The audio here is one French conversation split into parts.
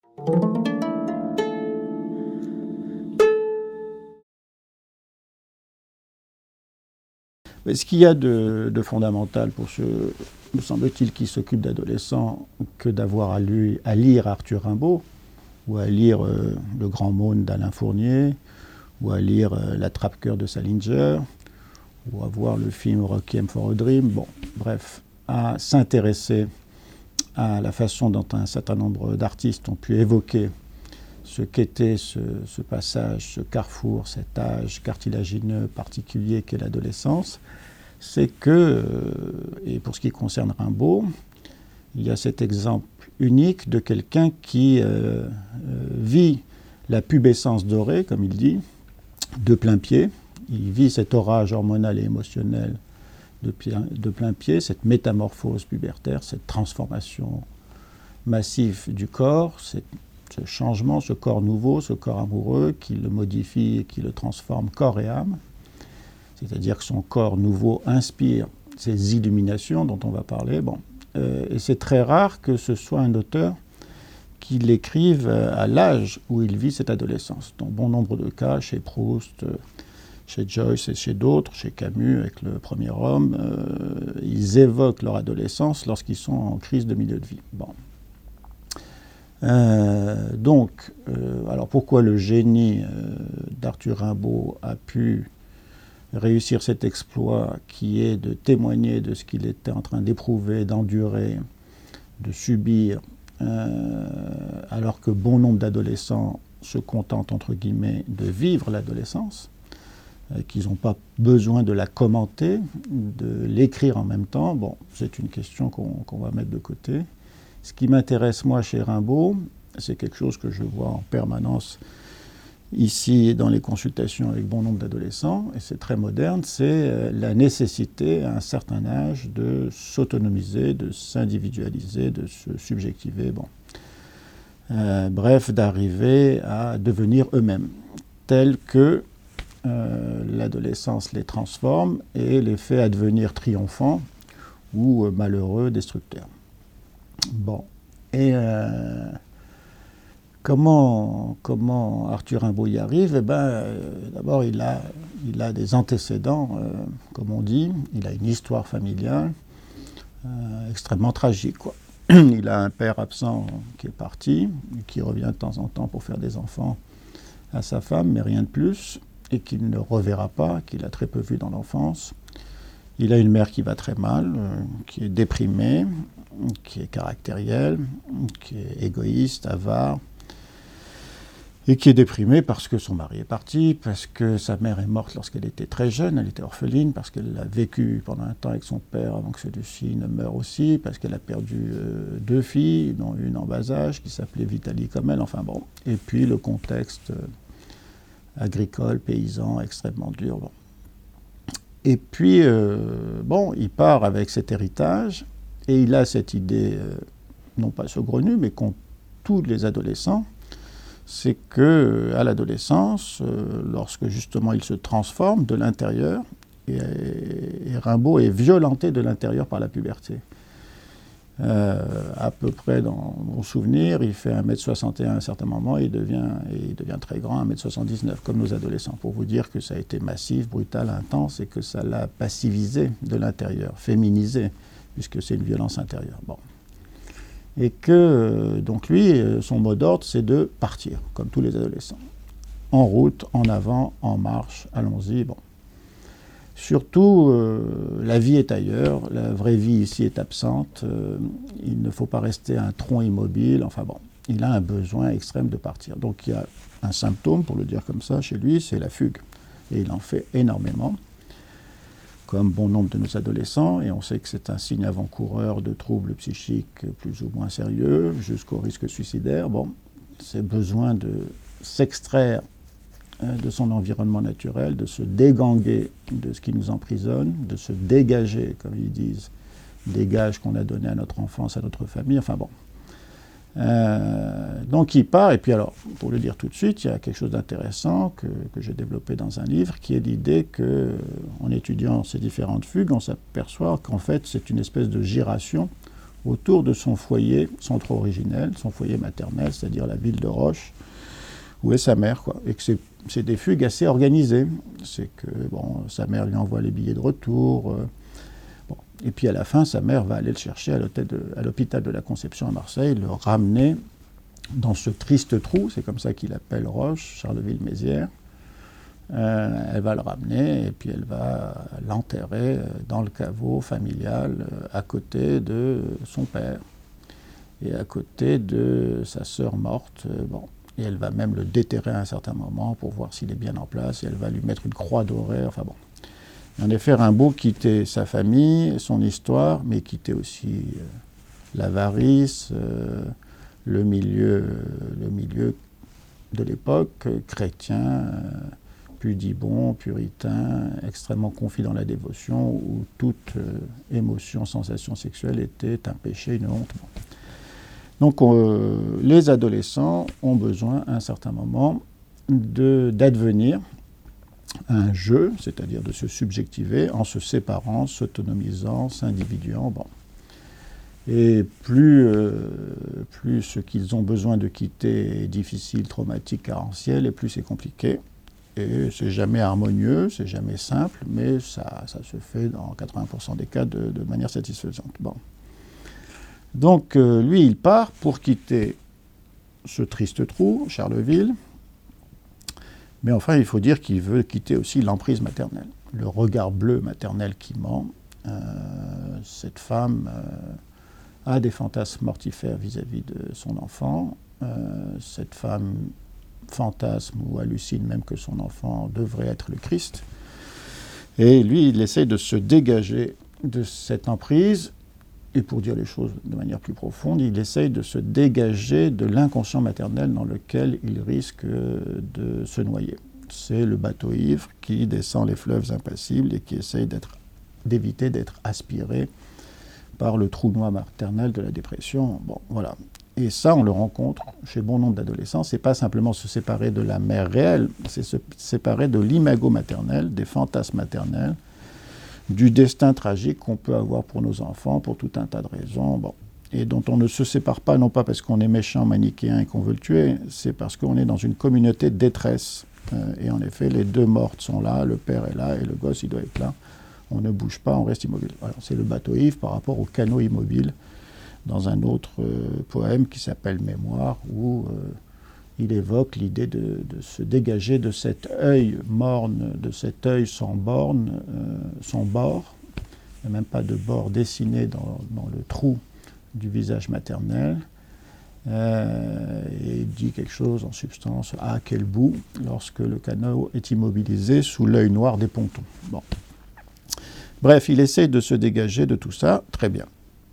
Mais ce qu'il y a de fondamental pour ceux, me semble-t-il, qui s'occupent d'adolescents, que d'avoir à lire Arthur Rimbaud, ou à lire Le Grand Maune d'Alain Fournier, ou à lire L'Attrape-cœur de Salinger, ou à voir le film Requiem for a Dream, bon, bref, à s'intéresser à la façon dont un certain nombre d'artistes ont pu évoquer ce qu'était ce passage, ce carrefour, cet âge cartilagineux particulier qu'est l'adolescence, c'est que, et pour ce qui concerne Rimbaud, il y a cet exemple unique de quelqu'un qui vit la pubescence dorée, comme il dit, de plein pied. Il vit cet orage hormonal et émotionnel de plein pied, cette métamorphose pubertaire, cette transformation massive du corps, ce changement, ce corps nouveau, ce corps amoureux qui le modifie et qui le transforme corps et âme. C'est-à-dire que son corps nouveau inspire ces illuminations dont on va parler. Bon. Et c'est très rare que ce soit un auteur qui l'écrive à l'âge où il vit cette adolescence. Dans bon nombre de cas, chez Proust, chez Joyce et chez d'autres, chez Camus avec Le Premier Homme, ils évoquent leur adolescence lorsqu'ils sont en crise de milieu de vie. Bon. Alors pourquoi le génie d'Arthur Rimbaud a pu réussir cet exploit qui est de témoigner de ce qu'il était en train d'éprouver, d'endurer, de subir, alors que bon nombre d'adolescents se contentent, entre guillemets, de vivre l'adolescence, qu'ils n'ont pas besoin de la commenter, de l'écrire en même temps. Bon, c'est une question qu'on va mettre de côté. Ce qui m'intéresse, moi, chez Rimbaud, c'est quelque chose que je vois en permanence ici dans les consultations avec bon nombre d'adolescents, et c'est très moderne, c'est la nécessité, à un certain âge, de s'autonomiser, de s'individualiser, de se subjectiver, bon. Bref, d'arriver à devenir eux-mêmes, tels que l'adolescence les transforme et les fait advenir triomphants ou malheureux, destructeurs. Bon, et comment Arthur Rimbaud y arrive? Eh ben, d'abord, il a des antécédents, comme on dit. Il a une histoire familiale extrêmement tragique, quoi. Il a un père absent qui est parti, qui revient de temps en temps pour faire des enfants à sa femme, mais rien de plus, et qu'il ne reverra pas, qu'il a très peu vu dans l'enfance. Il a une mère qui va très mal, qui est déprimée, qui est caractérielle, qui est égoïste, avare, et qui est déprimée parce que son mari est parti, parce que sa mère est morte lorsqu'elle était très jeune, elle était orpheline, parce qu'elle a vécu pendant un temps avec son père avant que celui-ci ne meure aussi, parce qu'elle a perdu 2 filles, dont une en bas âge, qui s'appelait Vitalie comme elle, enfin bon. Et puis le contexte agricole, paysan, extrêmement dur, bon. Et puis, il part avec cet héritage, et il a cette idée, non pas saugrenue, mais qu'ont tous les adolescents, c'est qu'à l'adolescence, lorsque justement il se transforme de l'intérieur, et Rimbaud est violenté de l'intérieur par la puberté. À peu près dans mon souvenir, il fait 1m61 à un certain moment, et il devient très grand, 1m79, comme nos adolescents, pour vous dire que ça a été massif, brutal, intense, et que ça l'a passivisé de l'intérieur, féminisé, puisque c'est une violence intérieure. Bon. Et que, donc lui, son mot d'ordre, c'est de partir, comme tous les adolescents. En route, en avant, en marche, allons-y, bon. Surtout, la vie est ailleurs, la vraie vie ici est absente, il ne faut pas rester un tronc immobile, enfin bon, il a un besoin extrême de partir. Donc il y a un symptôme, pour le dire comme ça, chez lui, c'est la fugue. Et il en fait énormément, comme bon nombre de nos adolescents, et on sait que c'est un signe avant-coureur de troubles psychiques plus ou moins sérieux, jusqu'au risque suicidaire. Bon, c'est besoin de s'extraire de son environnement naturel, de se déganguer de ce qui nous emprisonne, de se dégager, comme ils disent, des gages qu'on a donnés à notre enfance, à notre famille, enfin bon. Donc il part, et puis alors, pour le dire tout de suite, il y a quelque chose d'intéressant que j'ai développé dans un livre, qui est l'idée qu'en étudiant ces différentes fugues, on s'aperçoit qu'en fait c'est une espèce de giration autour de son foyer centre-originel, son foyer maternel, c'est-à-dire la ville de Roche, où est sa mère, quoi. Et que c'est des fugues assez organisées. C'est que sa mère lui envoie les billets de retour. Et puis à la fin, sa mère va aller le chercher à l'hôpital de la Conception à Marseille, le ramener dans ce triste trou, c'est comme ça qu'il appelle Roche, Charleville-Mézières. Elle va le ramener et puis elle va l'enterrer dans le caveau familial à côté de son père et à côté de sa sœur morte. Et elle va même le déterrer à un certain moment pour voir s'il est bien en place et elle va lui mettre une croix dorée. Enfin bon. En effet, Rimbaud quittait sa famille, son histoire, mais quittait aussi l'avarice, le milieu de l'époque, chrétien, pudibond, puritain, extrêmement confit dans la dévotion, où toute émotion, sensation sexuelle était un péché, une honte. Donc les adolescents ont besoin à un certain moment d'advenir un jeu, c'est-à-dire de se subjectiver en se séparant, s'autonomisant, s'individuant. Et plus ce qu'ils ont besoin de quitter est difficile, traumatique, carentiel, et plus c'est compliqué. Et c'est jamais harmonieux, c'est jamais simple, mais ça se fait dans 80% des cas de manière satisfaisante. Donc lui, il part pour quitter ce triste trou, Charleville. Mais enfin, il faut dire qu'il veut quitter aussi l'emprise maternelle, le regard bleu maternel qui ment. Cette femme a des fantasmes mortifères vis-à-vis de son enfant. Cette femme fantasme ou hallucine même que son enfant devrait être le Christ. Et lui, il essaie de se dégager de cette emprise. Et pour dire les choses de manière plus profonde, il essaye de se dégager de l'inconscient maternel dans lequel il risque de se noyer. C'est le bateau ivre qui descend les fleuves impassibles et qui essaye d'éviter d'être aspiré par le trou noir maternel de la dépression. Voilà. Et ça, on le rencontre chez bon nombre d'adolescents. C'est pas simplement se séparer de la mère réelle, c'est se séparer de l'imago maternel, des fantasmes maternels, du destin tragique qu'on peut avoir pour nos enfants, pour tout un tas de raisons, et dont on ne se sépare pas, non pas parce qu'on est méchant, manichéen et qu'on veut le tuer, c'est parce qu'on est dans une communauté de détresse. Et en effet, les deux mortes sont là, le père est là, et le gosse, il doit être là. On ne bouge pas, on reste immobile. Voilà, c'est le bateau ivre par rapport au canot immobile, dans un autre poème qui s'appelle Mémoire, où il évoque l'idée de se dégager de cet œil morne, de cet œil sans borne, sans bord. Il n'y a même pas de bord dessiné dans le trou du visage maternel. Et il dit quelque chose en substance, à quel bout, lorsque le canot est immobilisé sous l'œil noir des pontons. Bref, il essaie de se dégager de tout ça, très bien.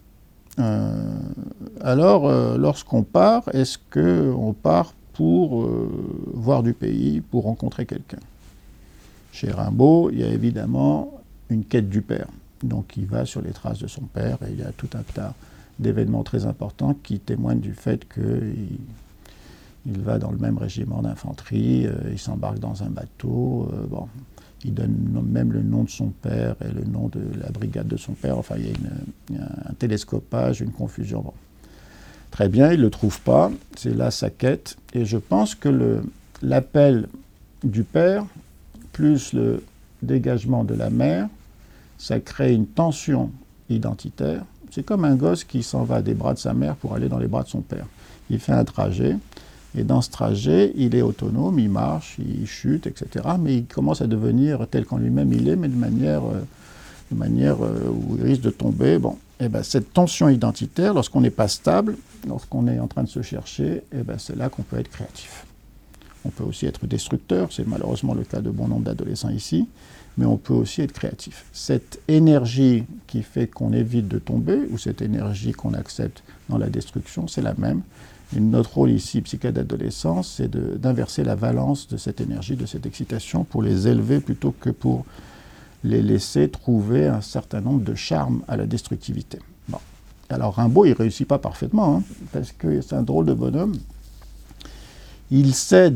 Alors, lorsqu'on part, est-ce qu'on part pour voir du pays, pour rencontrer quelqu'un? Chez Rimbaud, il y a évidemment une quête du père. Donc il va sur les traces de son père et il y a tout un tas d'événements très importants qui témoignent du fait qu'il va dans le même régiment d'infanterie, il s'embarque dans un bateau, il donne même le nom de son père et le nom de la brigade de son père. Enfin, il y a un télescopage, une confusion. Très bien, il ne le trouve pas, c'est là sa quête. Et je pense que l'appel du père, plus le dégagement de la mère, ça crée une tension identitaire. C'est comme un gosse qui s'en va des bras de sa mère pour aller dans les bras de son père. Il fait un trajet, et dans ce trajet, il est autonome, il marche, il chute, etc. Mais il commence à devenir tel qu'en lui-même il est, mais de manière où il risque de tomber. Cette tension identitaire, lorsqu'on n'est pas stable, lorsqu'on est en train de se chercher, c'est là qu'on peut être créatif. On peut aussi être destructeur, c'est malheureusement le cas de bon nombre d'adolescents ici, mais on peut aussi être créatif. Cette énergie qui fait qu'on évite de tomber, ou cette énergie qu'on accepte dans la destruction, c'est la même. Et notre rôle ici, psychiatre d'adolescence, c'est d'inverser la valence de cette énergie, de cette excitation, pour les élever plutôt que pour les laisser trouver un certain nombre de charmes à la destructivité. Alors Rimbaud, il ne réussit pas parfaitement, parce que c'est un drôle de bonhomme. Il cède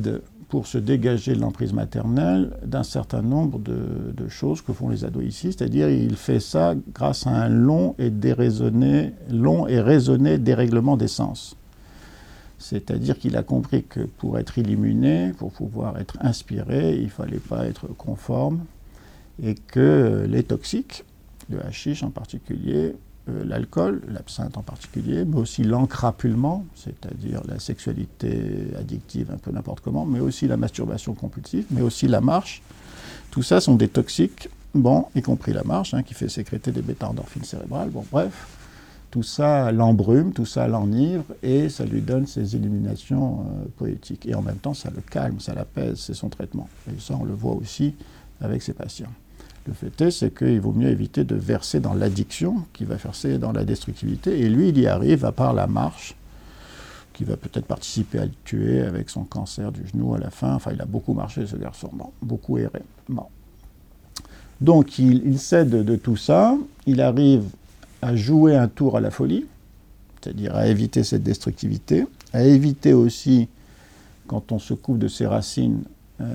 pour se dégager de l'emprise maternelle d'un certain nombre de choses que font les ados ici, c'est-à-dire il fait ça grâce à un long et raisonné dérèglement des sens. C'est-à-dire qu'il a compris que pour être illuminé, pour pouvoir être inspiré, il ne fallait pas être conforme, et que les toxiques, le hashish en particulier, l'alcool, l'absinthe en particulier, mais aussi l'encrapulement, c'est-à-dire la sexualité addictive un peu n'importe comment, mais aussi la masturbation compulsive, mais aussi la marche, tout ça sont des toxiques, bon, y compris la marche, qui fait sécréter des bêta-endorphines cérébrales, bon, bref. Tout ça l'embrume, tout ça l'enivre, et ça lui donne ses illuminations poétiques. Et en même temps, ça le calme, ça l'apaise, c'est son traitement. Et ça, on le voit aussi avec ses patients. Le fait est, c'est qu'il vaut mieux éviter de verser dans l'addiction, qui va verser dans la destructivité, et lui, il y arrive à part la marche, qui va peut-être participer à le tuer avec son cancer du genou à la fin. Enfin, il a beaucoup marché, ce garçon, bon, beaucoup erré. Bon. Donc, il cède de tout ça, il arrive à jouer un tour à la folie, c'est-à-dire à éviter cette destructivité, à éviter aussi, quand on se coupe de ses racines,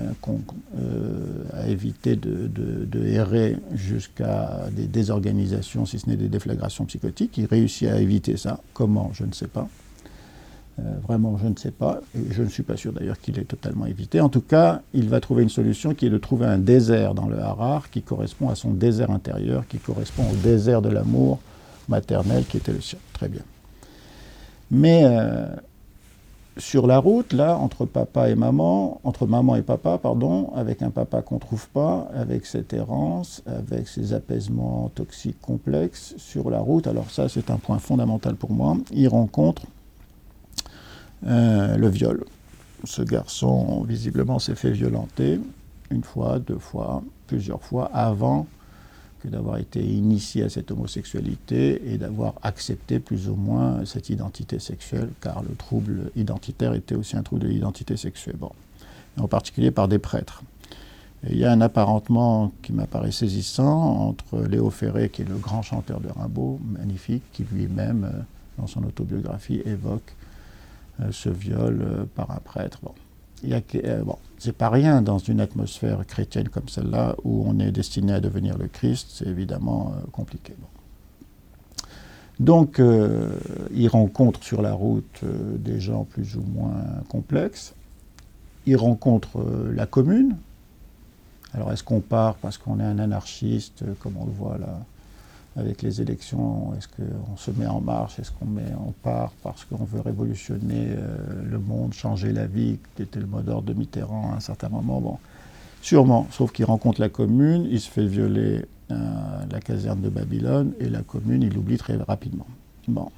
à éviter de errer jusqu'à des désorganisations, si ce n'est des déflagrations psychotiques. Il réussit à éviter ça. Comment? Je ne sais pas. Vraiment, je ne sais pas. Et je ne suis pas sûr d'ailleurs qu'il ait totalement évité. En tout cas, il va trouver une solution qui est de trouver un désert dans le harar qui correspond à son désert intérieur, qui correspond au désert de l'amour maternel qui était le sien. Très bien. Mais sur la route, là, entre maman et papa, pardon, avec un papa qu'on ne trouve pas, avec cette errance, avec ces apaisements toxiques complexes, sur la route, alors ça, c'est un point fondamental pour moi, il rencontre le viol. Ce garçon, visiblement, s'est fait violenter une fois, deux fois, plusieurs fois, avant que d'avoir été initié à cette homosexualité et d'avoir accepté plus ou moins cette identité sexuelle, car le trouble identitaire était aussi un trouble de l'identité sexuelle, bon. Et en particulier par des prêtres. Et il y a un apparentement qui m'apparaît saisissant entre Léo Ferré, qui est le grand chanteur de Rimbaud, magnifique, qui lui-même, dans son autobiographie, évoque ce viol par un prêtre. Bon. Bon, c'est pas rien dans une atmosphère chrétienne comme celle-là où on est destiné à devenir le Christ, c'est évidemment compliqué. Bon. Donc, il rencontre sur la route des gens plus ou moins complexes. Il rencontre la commune. Alors, est-ce qu'on part parce qu'on est un anarchiste, comme on le voit là, avec les élections? Est-ce qu'on se met en marche? Est-ce on part parce qu'on veut révolutionner le monde, changer la vie, qui était le mot d'ordre de Mitterrand à un certain moment? Bon, sûrement, sauf qu'il rencontre la commune, il se fait violer la caserne de Babylone, et la commune, il l'oublie très rapidement. Bon.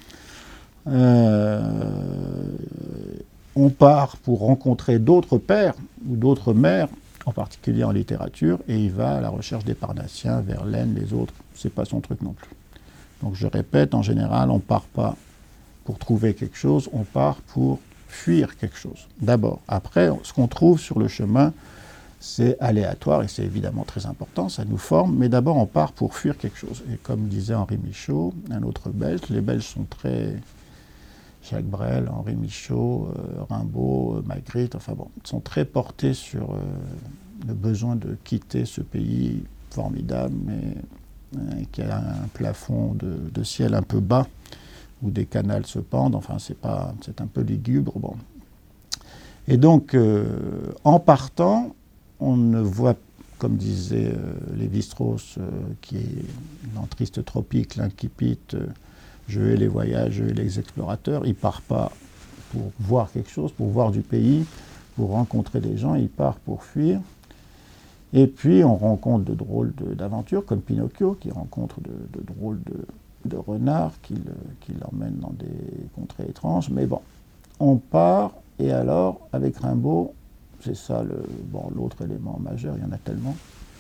On part pour rencontrer d'autres pères ou d'autres mères, en particulier en littérature, et il va à la recherche des Parnassiens, Verlaine, les autres. C'est pas son truc non plus. Donc je répète, en général, on part pas pour trouver quelque chose, on part pour fuir quelque chose. D'abord. Après, ce qu'on trouve sur le chemin, c'est aléatoire, et c'est évidemment très important, ça nous forme, mais d'abord on part pour fuir quelque chose. Et comme disait Henri Michaud, un autre Belge, les Belges sont très... Jacques Brel, Henri Michaud, Rimbaud, Magritte, enfin bon, sont très portés sur le besoin de quitter ce pays formidable, mais qui a un plafond de ciel un peu bas, où des canals se pendent, enfin c'est un peu lugubre, bon. Et donc, en partant, on ne voit, comme disait Lévi-Strauss, qui est dans Triste Tropique, l'incipit, je hais les voyages, je hais les explorateurs. Il ne part pas pour voir quelque chose, pour voir du pays, pour rencontrer des gens, il part pour fuir. Et puis on rencontre de drôles d'aventures, comme Pinocchio, qui rencontre de drôles de renards, qui l'emmènent dans des contrées étranges. Mais bon, on part, et alors, avec Rimbaud, c'est ça l'autre élément majeur, il y en a tellement.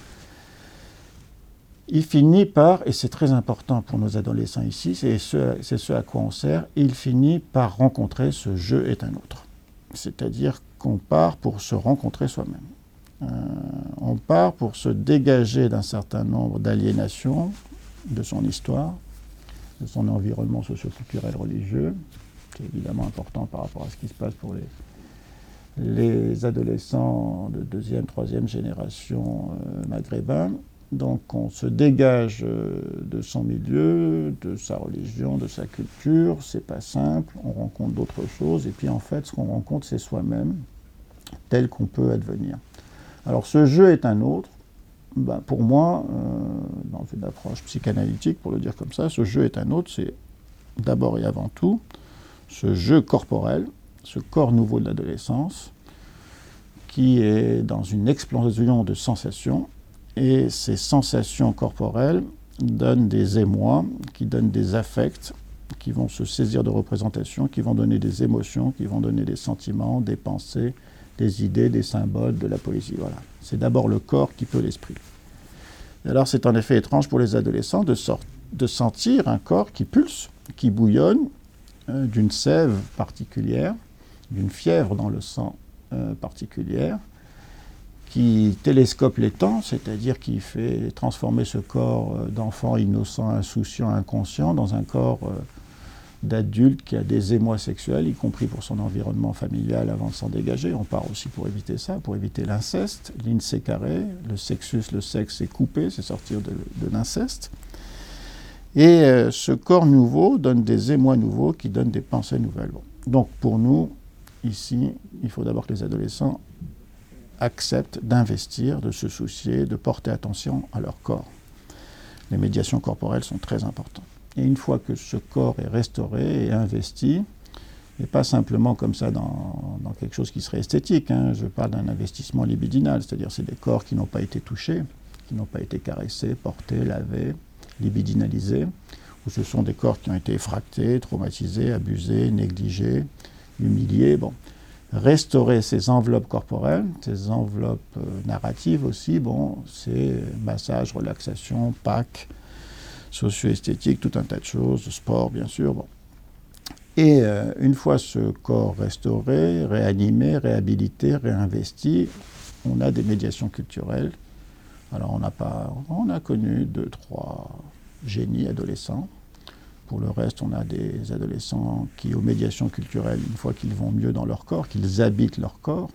Il finit par, et c'est très important pour nos adolescents ici, c'est ce à quoi on sert, il finit par rencontrer ce je est un autre. C'est-à-dire qu'on part pour se rencontrer soi-même. On part pour se dégager d'un certain nombre d'aliénations de son histoire, de son environnement socio-culturel religieux. C'est évidemment important par rapport à ce qui se passe pour les adolescents de deuxième, troisième génération maghrébins. Donc on se dégage de son milieu, de sa religion, de sa culture, c'est pas simple, on rencontre d'autres choses, et puis en fait ce qu'on rencontre c'est soi-même, tel qu'on peut advenir. Alors ce jeu est un autre, pour moi, dans une approche psychanalytique, pour le dire comme ça, ce jeu est un autre, c'est d'abord et avant tout ce jeu corporel, ce corps nouveau de l'adolescence, qui est dans une explosion de sensations, et ces sensations corporelles donnent des émois, qui donnent des affects, qui vont se saisir de représentations, qui vont donner des émotions, qui vont donner des sentiments, des pensées, des idées, des symboles, de la poésie. Voilà. C'est d'abord le corps qui peut l'esprit. Et alors c'est en effet étrange pour les adolescents de sentir un corps qui pulse, qui bouillonne, d'une sève particulière, d'une fièvre dans le sang particulière, qui télescope les temps, c'est-à-dire qui fait transformer ce corps d'enfant innocent, insouciant, inconscient, dans un corps d'adulte qui a des émois sexuels, y compris pour son environnement familial avant de s'en dégager. On part aussi pour éviter ça, pour éviter l'inceste. L'insécaré, le sexus, le sexe, c'est couper, c'est sortir de l'inceste. Et ce corps nouveau donne des émois nouveaux qui donnent des pensées nouvelles. Bon. Donc pour nous, ici, il faut d'abord que les adolescents acceptent d'investir, de se soucier, de porter attention à leur corps. Les médiations corporelles sont très importantes. Et une fois que ce corps est restauré et investi, et pas simplement comme ça dans quelque chose qui serait esthétique, je parle d'un investissement libidinal, c'est-à-dire c'est des corps qui n'ont pas été touchés, qui n'ont pas été caressés, portés, lavés, libidinalisés, ou ce sont des corps qui ont été fractés, traumatisés, abusés, négligés, humiliés. Bon. Restaurer ces enveloppes corporelles, ces enveloppes narratives aussi, c'est massage, relaxation, PAC, socio-esthétique, tout un tas de choses, sport bien sûr. Bon. Et une fois ce corps restauré, réanimé, réhabilité, réinvesti, on a des médiations culturelles. Alors on a connu 2-3 génies adolescents. Pour le reste, on a des adolescents qui, aux médiations culturelles, une fois qu'ils vont mieux dans leur corps, qu'ils habitent leur corps,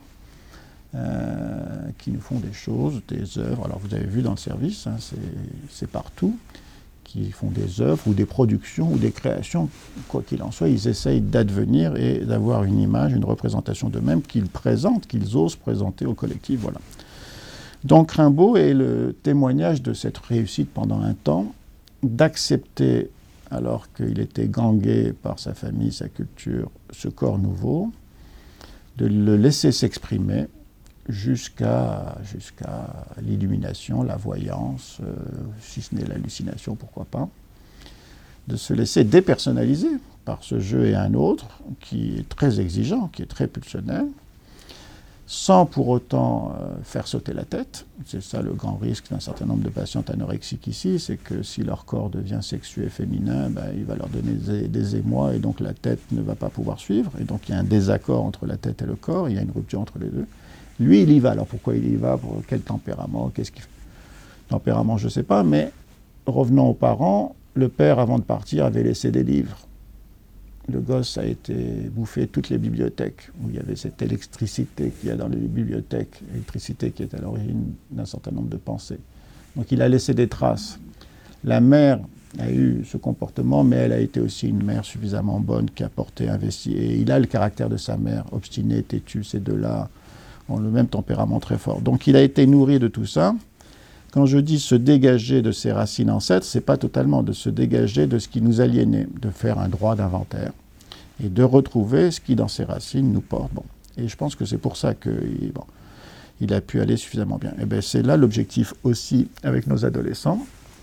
qui nous font des choses, des œuvres. Alors vous avez vu dans le service, c'est partout, qui font des œuvres ou des productions ou des créations. Quoi qu'il en soit, ils essayent d'advenir et d'avoir une image, une représentation d'eux-mêmes qu'ils présentent, qu'ils osent présenter au collectif. Voilà. Donc Rimbaud est le témoignage de cette réussite pendant un temps, d'accepter, alors qu'il était gangué par sa famille, sa culture, ce corps nouveau, de le laisser s'exprimer jusqu'à l'illumination, la voyance, si ce n'est l'hallucination, pourquoi pas, de se laisser dépersonnaliser par ce jeu et un autre qui est très exigeant, qui est très pulsionnel, sans pour autant faire sauter la tête. C'est ça le grand risque d'un certain nombre de patientes anorexiques ici, c'est que si leur corps devient sexué féminin, il va leur donner des émois et donc la tête ne va pas pouvoir suivre. Et donc il y a un désaccord entre la tête et le corps, il y a une rupture entre les deux. Lui, il y va. Alors pourquoi il y va? Pour quel tempérament? Qu'est-ce qu'il fait? Tempérament, je ne sais pas, mais revenons aux parents. Le père, avant de partir, avait laissé des livres. Le gosse a été bouffé toutes les bibliothèques, où il y avait cette électricité qu'il y a dans les bibliothèques, électricité qui est à l'origine d'un certain nombre de pensées. Donc il a laissé des traces. La mère a eu ce comportement, mais elle a été aussi une mère suffisamment bonne qui a porté, investi. Et il a le caractère de sa mère, obstiné, têtu, ces deux-là ont le même tempérament très fort. Donc il a été nourri de tout ça. Quand je dis se dégager de ses racines ancêtres, ce n'est pas totalement de se dégager de ce qui nous aliénait, de faire un droit d'inventaire et de retrouver ce qui, dans ses racines, nous porte. Bon. Et je pense que c'est pour ça qu'il a pu aller suffisamment bien. Et bien c'est là l'objectif aussi avec nos adolescents,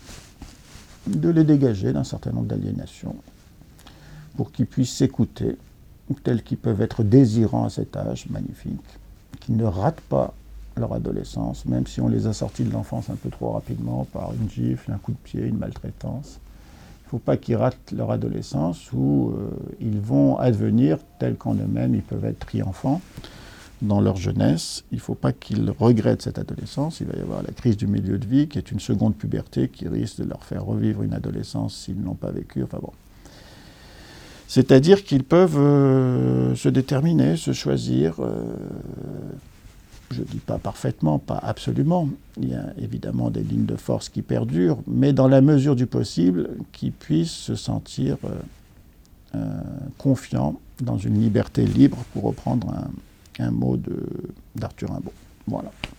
de les dégager d'un certain nombre d'aliénations pour qu'ils puissent s'écouter, tels qu'ils peuvent être désirants à cet âge magnifique, qu'ils ne ratent pas leur adolescence, même si on les a sortis de l'enfance un peu trop rapidement par une gifle, un coup de pied, une maltraitance. Il ne faut pas qu'ils ratent leur adolescence où ils vont advenir tels qu'en eux-mêmes, ils peuvent être triomphants dans leur jeunesse. Il ne faut pas qu'ils regrettent cette adolescence. Il va y avoir la crise du milieu de vie qui est une seconde puberté qui risque de leur faire revivre une adolescence s'ils ne l'ont pas vécue. Enfin bon. C'est-à-dire qu'ils peuvent se déterminer, se choisir, je ne dis pas parfaitement, pas absolument, il y a évidemment des lignes de force qui perdurent, mais dans la mesure du possible, qu'ils puissent se sentir confiants dans une liberté libre, pour reprendre un mot d'Arthur Rimbaud. Voilà.